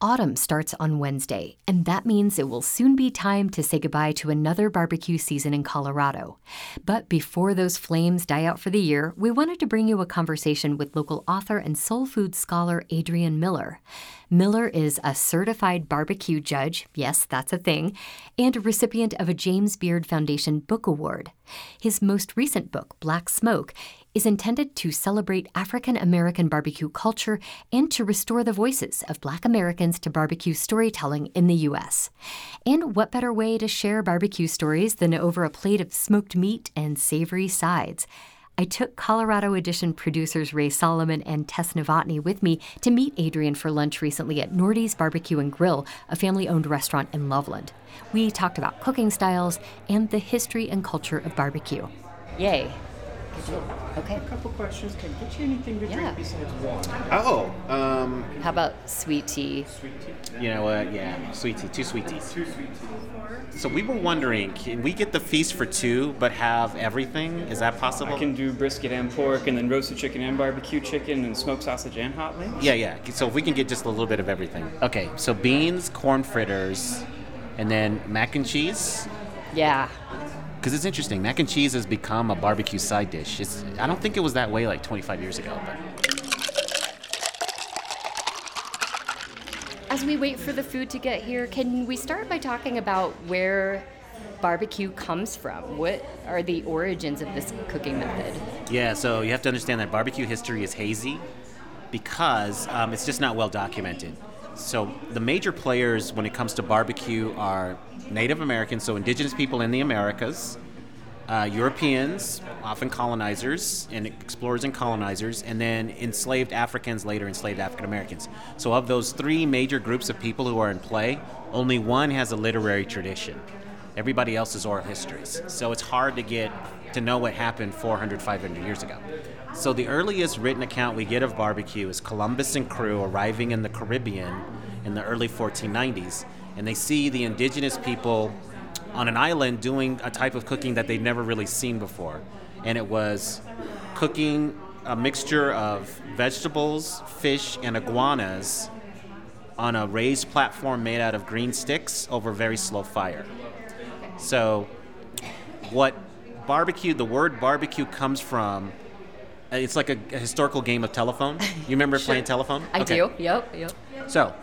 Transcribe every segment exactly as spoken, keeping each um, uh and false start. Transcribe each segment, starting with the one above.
Autumn starts on Wednesday, and that means it will soon be time to say goodbye to another barbecue season in Colorado. But before those flames die out for the year, we wanted to bring you a conversation with local author and soul food scholar Adrian Miller. Miller is a certified barbecue judge, yes, that's a thing, and a recipient of a James Beard Foundation Book Award. His most recent book, Black Smoke, is intended to celebrate African American barbecue culture and to restore the voices of Black Americans to barbecue storytelling in the U S. And what better way to share barbecue stories than over a plate of smoked meat and savory sides? I took Colorado Edition producers Ray Solomon and Tess Novotny with me to meet Adrian for lunch recently at Nordy's Barbecue and Grill, a family-owned restaurant in Loveland. We talked about cooking styles and the history and culture of barbecue. Yay. So, okay. A couple questions. Can I get you anything to drink yeah. besides water? Oh, um... How about sweet tea? Sweet tea? You know what? Yeah, sweet tea. Two sweet teas. Two sweet teas. So we were wondering, can we get the feast for two, but have everything? Is that possible? I can do brisket and pork, and then roasted chicken and barbecue chicken, and smoked sausage and hot wings? Yeah, yeah. So if we can get just a little bit of everything. Okay, so beans, corn fritters, and then mac and cheese. Yeah. Because it's interesting, mac and cheese has become a barbecue side dish. It's, I don't think it was that way like twenty-five years ago. But. As we wait for the food to get here, can we start by talking about where barbecue comes from? What are the origins of this cooking method? Yeah, so you have to understand that barbecue history is hazy because um, it's just not well documented. So the major players when it comes to barbecue are Native Americans, so indigenous people in the Americas, uh, Europeans, often colonizers and explorers and colonizers, and then enslaved Africans, later enslaved African Americans. So of those three major groups of people who are in play, only one has a literary tradition. Everybody else is oral histories. So it's hard to get to know what happened four hundred, five hundred years ago. So the earliest written account we get of barbecue is Columbus and crew arriving in the Caribbean in the early fourteen nineties, and they see the indigenous people on an island doing a type of cooking that they'd never really seen before. And it was cooking a mixture of vegetables, fish, and iguanas on a raised platform made out of green sticks over very slow fire. So what barbecue, the word barbecue comes from, it's like a, a historical game of telephone. You remember Sure. playing telephone? I Okay. do, yep, yep. So,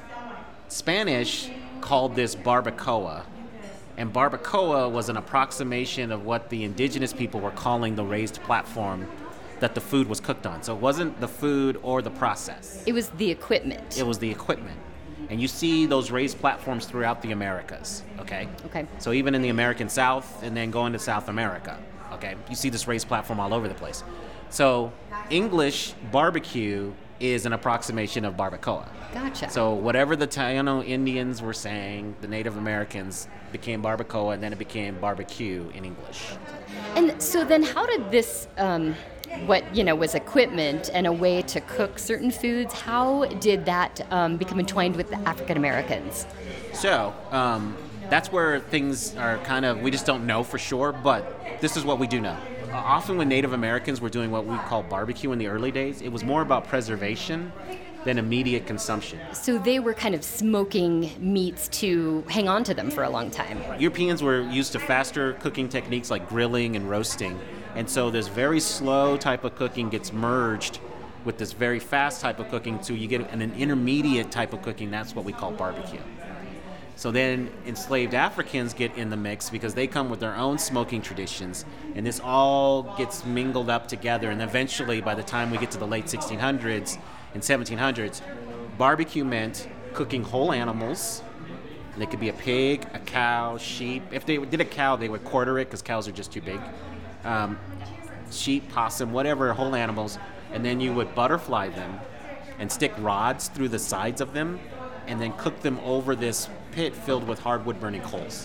Spanish called this barbacoa, and barbacoa was an approximation of what the indigenous people were calling the raised platform that the food was cooked on. So it wasn't the food or the process. It was the equipment. It was the equipment. And you see those raised platforms throughout the Americas, okay? Okay. So even in the American South and then going to South America, okay? You see this raised platform all over the place. So English barbecue is an approximation of barbacoa. Gotcha. So whatever the Taino Indians were saying, the Native Americans became barbacoa, and then it became barbecue in English. And so then how did this, um, what, you know, was equipment and a way to cook certain foods, how did that um, become entwined with the African Americans? So um, that's where things are kind of, we just don't know for sure, but this is what we do know. Uh, often when Native Americans were doing what we call barbecue in the early days, it was more about preservation than immediate consumption. So they were kind of smoking meats to hang on to them for a long time. Europeans were used to faster cooking techniques like grilling and roasting, and so this very slow type of cooking gets merged with this very fast type of cooking, so you get an, an intermediate type of cooking. That's what we call barbecue. So then enslaved Africans get in the mix because they come with their own smoking traditions, and this all gets mingled up together, and eventually by the time we get to the late sixteen hundreds and seventeen hundreds, barbecue meant cooking whole animals. And they could be a pig, a cow, sheep. If they did a cow, they would quarter it because cows are just too big. Um, sheep, possum, whatever, whole animals. And then you would butterfly them and stick rods through the sides of them and then cook them over this pit filled with hardwood burning coals.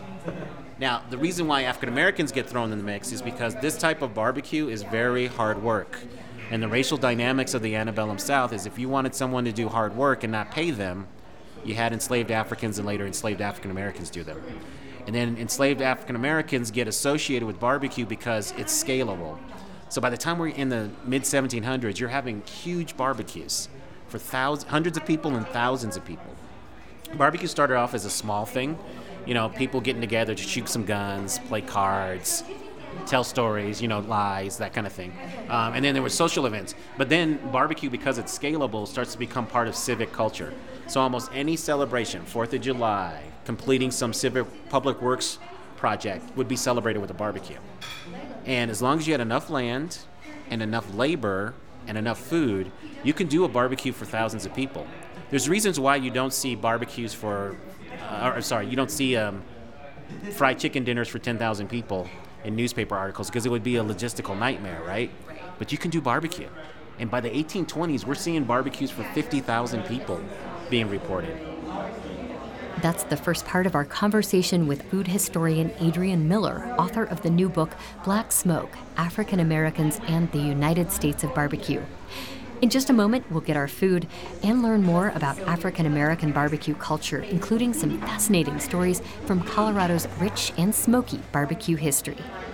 Now, the reason why African Americans get thrown in the mix is because this type of barbecue is very hard work. And the racial dynamics of the antebellum South is if you wanted someone to do hard work and not pay them, you had enslaved Africans and later enslaved African Americans do them. And then enslaved African Americans get associated with barbecue because it's scalable. So by the time we're in the mid seventeen hundreds, you're having huge barbecues for thousands, hundreds of people and thousands of people. barbecue started off as a small thing. You know, people getting together to shoot some guns, play cards, tell stories, you know, lies, that kind of thing. Um, and then there were social events. But then barbecue, because it's scalable, starts to become part of civic culture. So almost any celebration, fourth of July, completing some civic public works project would be celebrated with a barbecue. And as long as you had enough land and enough labor and enough food, you can do a barbecue for thousands of people. There's reasons why you don't see barbecues for, uh, or sorry, you don't see um, fried chicken dinners for ten thousand people in newspaper articles, because it would be a logistical nightmare, right? But you can do barbecue. And by the eighteen twenties, we're seeing barbecues for fifty thousand people being reported. That's the first part of our conversation with food historian Adrian Miller, author of the new book, Black Smoke, African Americans and the United States of Barbecue. In just a moment, we'll get our food and learn more about African American barbecue culture, including some fascinating stories from Colorado's rich and smoky barbecue history.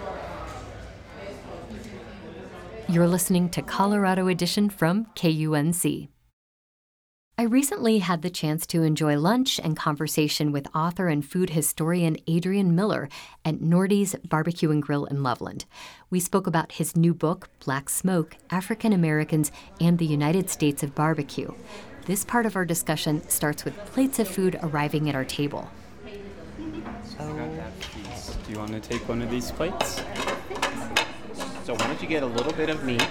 You're listening to Colorado Edition from K U N C. I recently had the chance to enjoy lunch and conversation with author and food historian Adrian Miller at Nordy's Barbecue and Grill in Loveland. We spoke about his new book, Black Smoke, African Americans and the United States of Barbecue. This part of our discussion starts with plates of food arriving at our table. So, do you want to take one of these plates? So why don't you get a little bit of meat?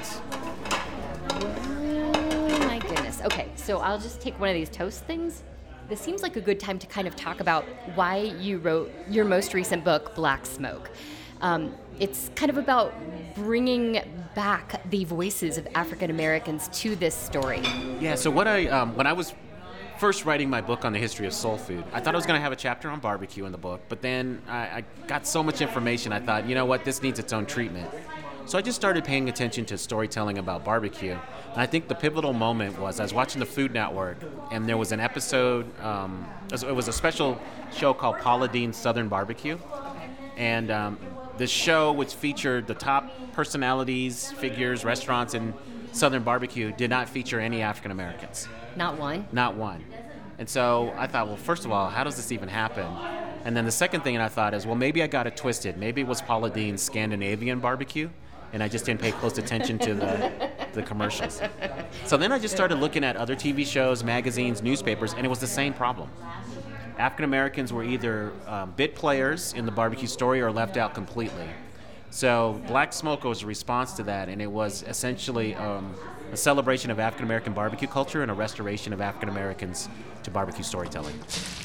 Okay, so I'll just take one of these toast things. This seems like a good time to kind of talk about why you wrote your most recent book, Black Smoke. Um, it's kind of about bringing back the voices of African Americans to this story. Yeah, so what I um, when I was first writing my book on the history of soul food, I thought I was going to have a chapter on barbecue in the book, but then I, I got so much information, I thought, you know what, this needs its own treatment. So I just started paying attention to storytelling about barbecue. And I think the pivotal moment was I was watching the Food Network, and there was an episode, um, it was a special show called Paula Deen's Southern Barbecue. And um, this show, which featured the top personalities, figures, restaurants in Southern barbecue, did not feature any African Americans. Not one? Not one. And so I thought, well, first of all, how does this even happen? And then the second thing I thought is, well, maybe I got it twisted. Maybe it was Paula Deen's Scandinavian barbecue, and I just didn't pay close attention to the the commercials. So then I just started looking at other T V shows, magazines, newspapers, and it was the same problem. African Americans were either um, bit players in the barbecue story or left out completely. So Black Smoke was a response to that, and it was essentially um, a celebration of African American barbecue culture and a restoration of African Americans to barbecue storytelling.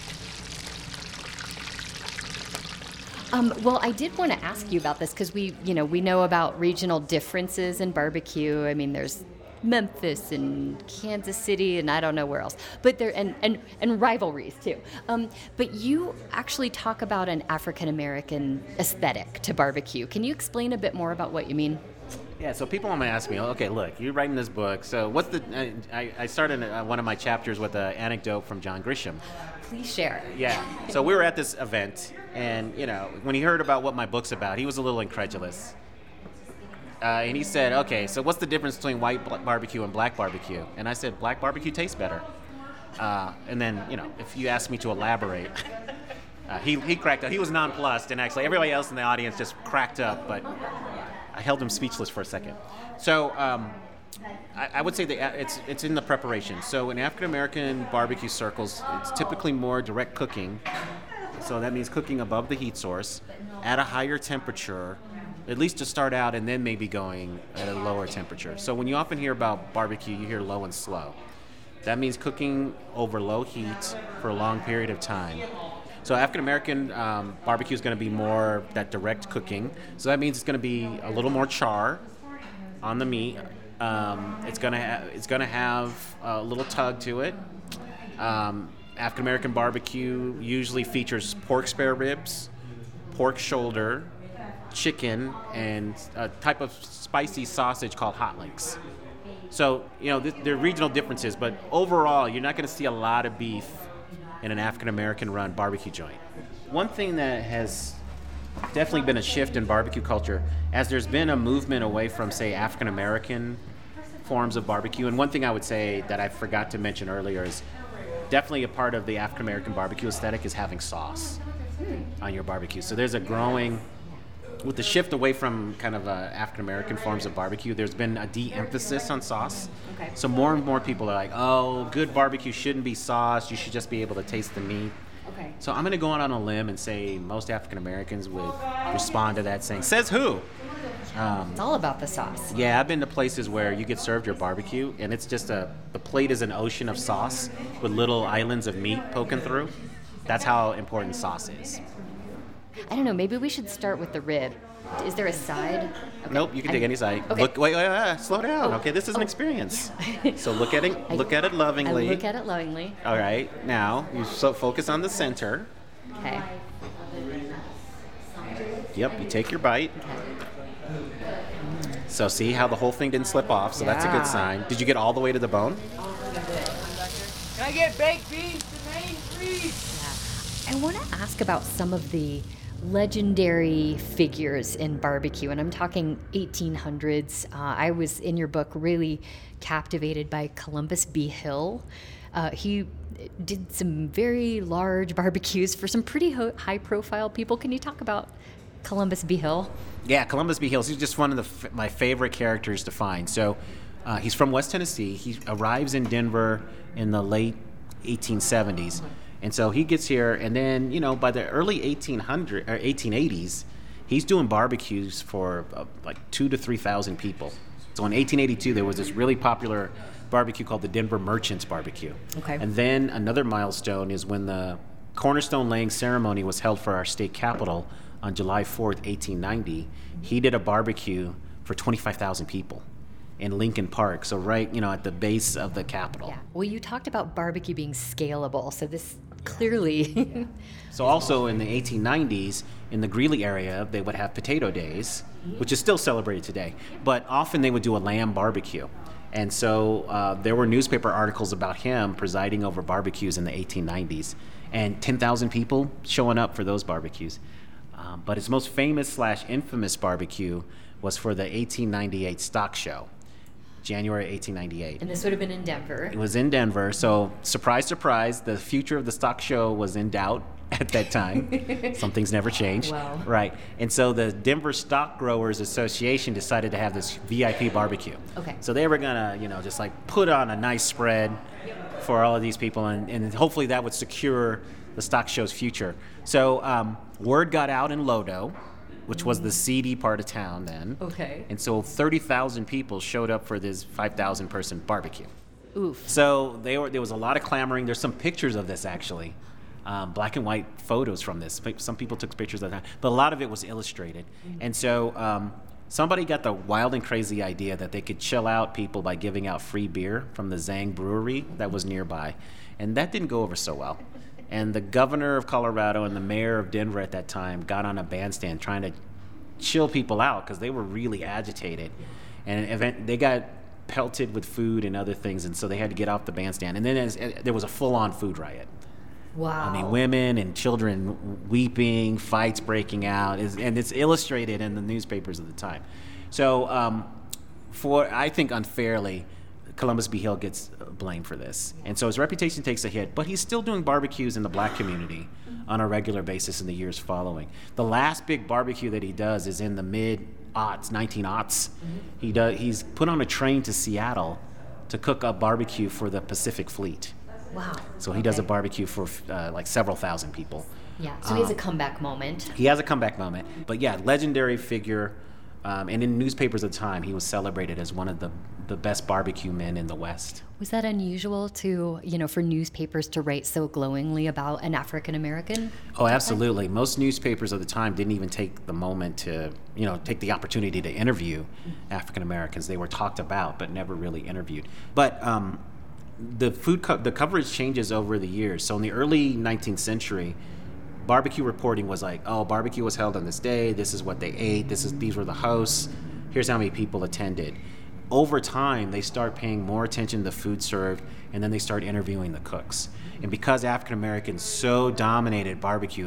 Um, well, I did want to ask you about this because we, you know, we know about regional differences in barbecue. I mean, there's Memphis and Kansas City and I don't know where else, but there and and, and rivalries too. Um, but you actually talk about an African American aesthetic to barbecue. Can you explain a bit more about what you mean? Yeah, so people want to ask me, okay, look, you're writing this book, so what's the? I, I started one of my chapters with an anecdote from John Grisham. Please share. Yeah. So we were at this event, and you know, when he heard about what my book's about, he was a little incredulous. Uh, and he said, "Okay, so what's the difference between white barbecue and black barbecue?" And I said, "Black barbecue tastes better." Uh, and then, you know, if you ask me to elaborate, uh, he he cracked up. He was nonplussed, and actually everybody else in the audience just cracked up. But I held him speechless for a second. So. Um, I would say that it's it's in the preparation. So in African American barbecue circles, it's typically more direct cooking. So that means cooking above the heat source at a higher temperature, at least to start out, and then maybe going at a lower temperature. So when you often hear about barbecue, you hear low and slow. That means cooking over low heat for a long period of time. So African American um, barbecue is going to be more that direct cooking. So that means it's going to be a little more char on the meat. Um, it's gonna ha- it's gonna have a little tug to it. Um, African American barbecue usually features pork spare ribs, pork shoulder, chicken, and a type of spicy sausage called hot links. So you know th- there are regional differences, but overall you're not going to see a lot of beef in an African American run barbecue joint. One thing that has definitely been a shift in barbecue culture as there's been a movement away from, say, African American forms of barbecue. And one thing I would say that I forgot to mention earlier is definitely a part of the African American barbecue aesthetic is having sauce on your barbecue. So there's a growing, with the shift away from kind of uh, African American forms of barbecue, there's been a de-emphasis on sauce. Okay. So more and more people are like, oh, good barbecue shouldn't be sauce. You should just be able to taste the meat. Okay. So I'm going to go out on a limb and say most African Americans would respond to that saying, says who? Um, It's all about the sauce. yeah, I've been to places where you get served your barbecue and it's just a, the plate is an ocean of sauce with little islands of meat poking through. That's how important sauce is. I don't know, maybe we should start with the rib. Is there a side? Okay. Nope, you can I'm- take any side. Okay. Look, wait, wait, wait, slow down. Oh. Okay, this is an Oh. experience. So look at it, I- look at it lovingly. I look at it lovingly. All right, now you so focus on the center. Okay. Yep, you take your bite. So see how the whole thing didn't slip off, so that's a Yeah. good sign. Did you get all the way to the bone? Can I get baked beans, the main please? I want to ask about some of the legendary figures in barbecue, and I'm talking eighteen hundreds. Uh, I was in your book really captivated by Columbus B. Hill. Uh, he did some very large barbecues for some pretty ho- high-profile people. Can you talk about Columbus B. Hill? Yeah, Columbus B. Hills. He's just one of the f- my favorite characters to find. So uh, he's from West Tennessee. He arrives in Denver in the late eighteen seventies. And so he gets here, and then, you know, by the early eighteen hundreds or eighteen eighties, he's doing barbecues for uh, like two to three thousand people. So in eighteen eighty-two, there was this really popular barbecue called the Denver Merchants Barbecue. Okay. And then another milestone is when the cornerstone laying ceremony was held for our state capitol on July fourth, eighteen ninety. He did a barbecue for twenty-five thousand people in Lincoln Park, so right, you know, at the base of the Capitol. Yeah. Well, you talked about barbecue being scalable, so this clearly. So also in the eighteen nineties, in the Greeley area, they would have potato days, which is still celebrated today, but often they would do a lamb barbecue. And so uh, there were newspaper articles about him presiding over barbecues in the eighteen nineties, and ten thousand people showing up for those barbecues. Um, but his most famous slash infamous barbecue was for the eighteen ninety-eight stock show, January eighteen ninety-eight. And this would have been in Denver. It was in Denver, so surprise, surprise, the future of the stock show was in doubt at that time. Some things never change. Wow. Right. And so the Denver Stock Growers Association decided to have this V I P barbecue. Okay. So they were gonna, you know, just like put on a nice spread for all of these people, and, and hopefully that would secure the stock show's future. So um, word got out in Lodo, which was the seedy part of town then. Okay. And so thirty thousand people showed up for this five thousand person barbecue. Oof. So they were, there was a lot of clamoring. There's some pictures of this, actually. Um, black and white photos from this. Some people took pictures of that, but a lot of it was illustrated. And so um, somebody got the wild and crazy idea that they could chill out people by giving out free beer from the Zang Brewery that was nearby. And that didn't go over so well. And the governor of Colorado and the mayor of Denver at that time got on a bandstand trying to chill people out because they were really agitated. And event, they got pelted with food and other things, and so they had to get off the bandstand. And then as, there was a full-on food riot. Wow. I mean, women and children weeping, fights breaking out, and it's illustrated in the newspapers of the time. So, um, for I think unfairly, Columbus B. Hill gets blamed for this. And so his reputation takes a hit, but he's still doing barbecues in the black community on a regular basis in the years following. The last big barbecue that he does is in the mid-aughts, nineteen aughts. Mm-hmm. He does, he's put on a train to Seattle to cook a barbecue for the Pacific Fleet. Wow. So he does a barbecue for uh, like several thousand people. Yeah, so he has a comeback moment. He has a comeback moment. But yeah, legendary figure. Um, and in newspapers at the time, he was celebrated as one of the, the best barbecue men in the West. Was that unusual to, you know, for newspapers to write so glowingly about an African American? Oh, absolutely. Most newspapers of the time didn't even take the moment to, you know, take the opportunity to interview African Americans. They were talked about, but never really interviewed. But um, the food co- the coverage changes over the years. So in the early nineteenth century, barbecue reporting was like, oh, barbecue was held on this day. This is what they ate. This is these were the hosts. Here's how many people attended. Over time, they start paying more attention to the food served, and then they start interviewing the cooks. And because African Americans so dominated barbecue,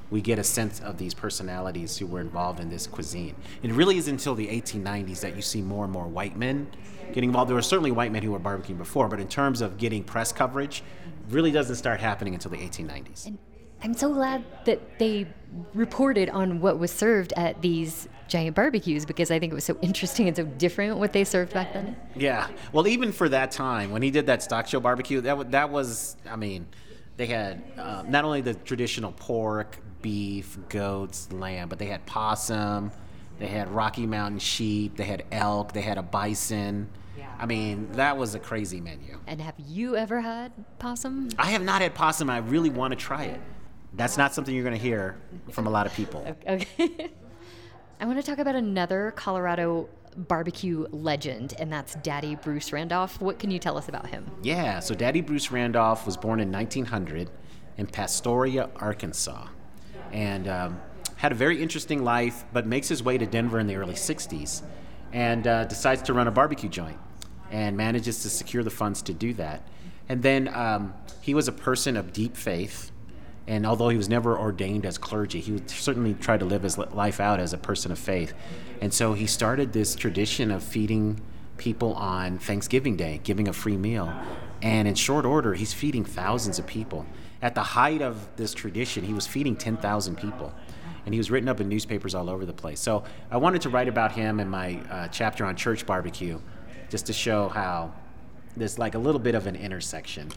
we get a sense of these personalities who were involved in this cuisine. It really is until the eighteen nineties that you see more and more white men getting involved. There were certainly white men who were barbecuing before, but in terms of getting press coverage, it really doesn't start happening until the eighteen nineties. And I'm so glad that they reported on what was served at these giant barbecues, because I think it was so interesting and so different what they served back then. Yeah. Well, even for that time, when he did that stock show barbecue, that, w- that was, I mean, they had uh, not only the traditional pork, beef, goats, lamb, but they had possum, they had Rocky Mountain sheep, they had elk, they had a bison. Yeah. I mean, that was a crazy menu. And have you ever had possum? I have not had possum. I really want to try it. That's not something you're going to hear from a lot of people. Okay. I want to talk about another Colorado barbecue legend, and that's Daddy Bruce Randolph. What can you tell us about him? Yeah, so Daddy Bruce Randolph was born in nineteen hundred in Pastoria, Arkansas, and um, had a very interesting life, but makes his way to Denver in the early sixties and uh, decides to run a barbecue joint and manages to secure the funds to do that. And then um, he was a person of deep faith. And although he was never ordained as clergy, he would certainly try to live his life out as a person of faith. And so he started this tradition of feeding people on Thanksgiving Day, giving a free meal. And in short order, he's feeding thousands of people. At the height of this tradition, he was feeding ten thousand people. And he was written up in newspapers all over the place. So I wanted to write about him in my uh, chapter on church barbecue, just to show how there's like a little bit of an intersection.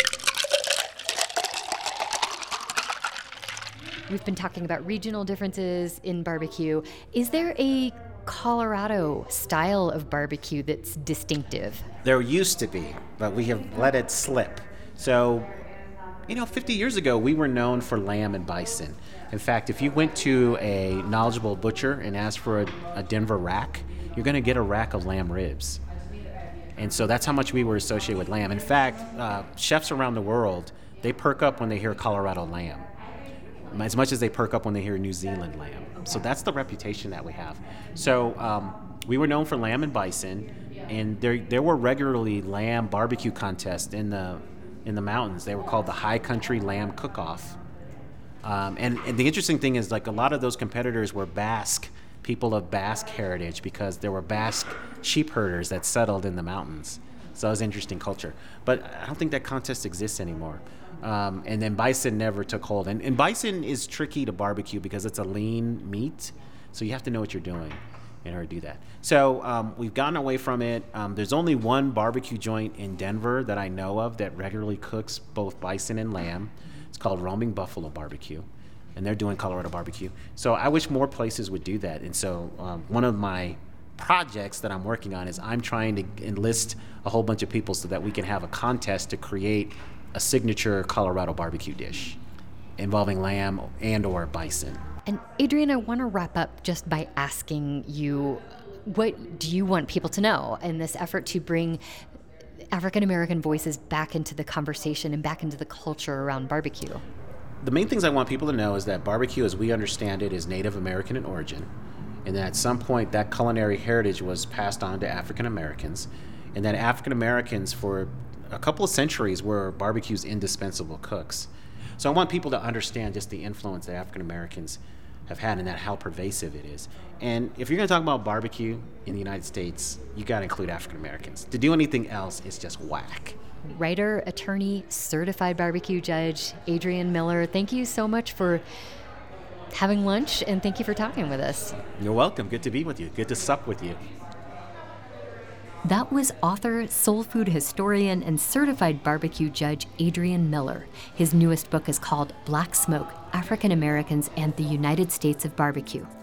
We've been talking about regional differences in barbecue. Is there a Colorado style of barbecue that's distinctive? There used to be, but we have let it slip. So, you know, fifty years ago, we were known for lamb and bison. In fact, if you went to a knowledgeable butcher and asked for a, a Denver rack, you're going to get a rack of lamb ribs. And so that's how much we were associated with lamb. In fact, uh, chefs around the world, they perk up when they hear Colorado lamb, as much as they perk up when they hear New Zealand lamb. So that's the reputation that we have. So um, we were known for lamb and bison, and there there were regularly lamb barbecue contests in the in the mountains. They were called the High Country Lamb Cook-Off. Um, and, and the interesting thing is, like, a lot of those competitors were Basque, people of Basque heritage, because there were Basque sheep herders that settled in the mountains. So it was interesting culture. But I don't think that contest exists anymore. Um, and then bison never took hold. And, and bison is tricky to barbecue because it's a lean meat, so you have to know what you're doing in order to do that. So um, we've gotten away from it. Um, there's only one barbecue joint in Denver that I know of that regularly cooks both bison and lamb. It's called Roaming Buffalo Barbecue, and they're doing Colorado barbecue. So I wish more places would do that. And so um, one of my projects that I'm working on is I'm trying to enlist a whole bunch of people so that we can have a contest to create a signature Colorado barbecue dish involving lamb and or bison. And Adrian, I want to wrap up just by asking you, what do you want people to know in this effort to bring African-American voices back into the conversation and back into the culture around barbecue? The main things I want people to know is that barbecue, as we understand it, is Native American in origin, and that at some point that culinary heritage was passed on to African Americans, and that African Americans for a couple of centuries were barbecue's indispensable cooks. So I want people to understand just the influence that African Americans have had and that how pervasive it is. And if you're going to talk about barbecue in the United States, you got to include African Americans. To do anything else is just whack. Writer, attorney, certified barbecue judge, Adrian Miller, thank you so much for having lunch, and thank you for talking with us. You're welcome. Good to be with you. Good to sup with you. That was author, soul food historian, and certified barbecue judge Adrian Miller. His newest book is called Black Smoke, African Americans and the United States of Barbecue.